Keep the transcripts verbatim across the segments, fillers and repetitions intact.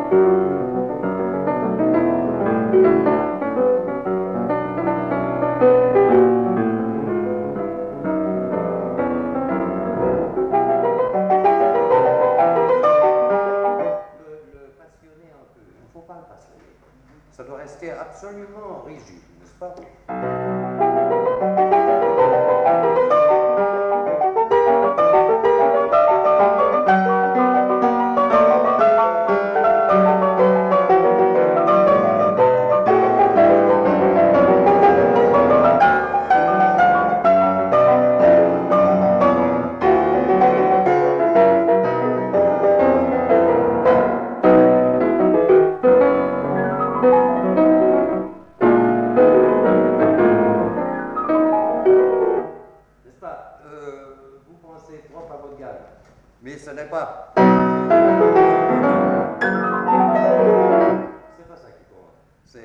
Ça doit rester absolument rigide, n'est-ce pas? Mais ce n'est pas. C'est pas ça qui compte. C'est.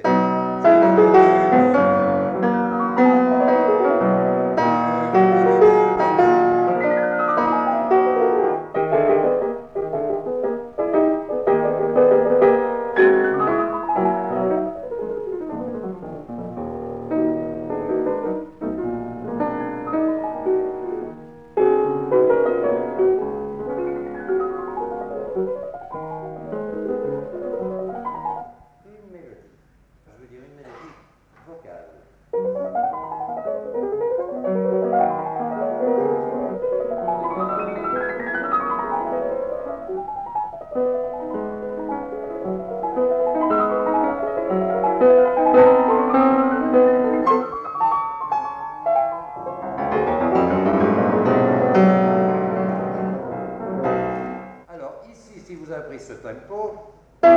Alors ici, si vous avez pris ce tempo,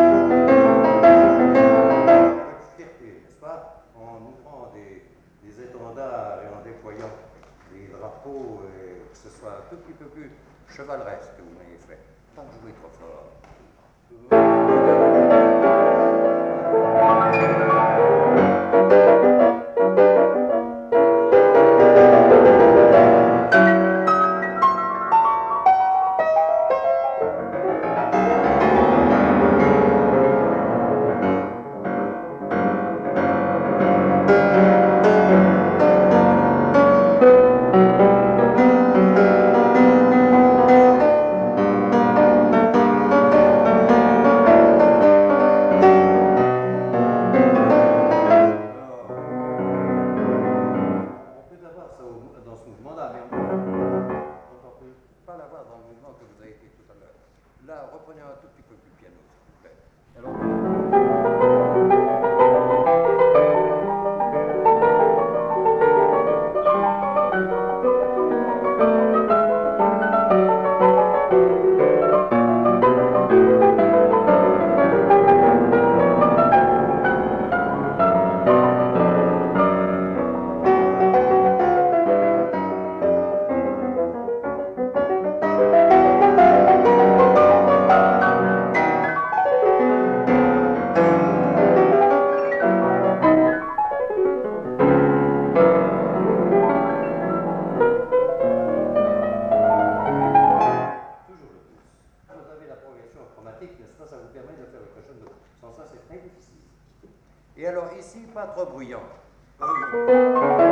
avec fierté, n'est-ce pas, en ouvrant des, des étendards et en déployant des drapeaux, et que ce soit un tout petit peu plus chevaleresque que vous m'avez fait. Pas jouer trop fort. Dans ce mouvement-là, mais on ne peut pas l'avoir dans le mouvement que vous avez fait tout à l'heure. Là, reprenez un tout petit peu plus piano, s'il vous plaît. Alors... n'est-ce pas, ça vous permet de faire quelque chose de... Sans ça, c'est très difficile. Et alors ici, pas trop bruyant.